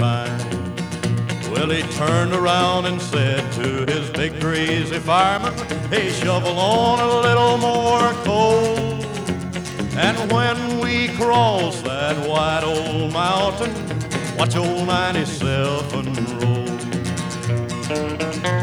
time. Well, he turned around and said to his big greasy fireman, hey, shovel on a little more coal. And when we cross that white old mountain, watch old 97 roll.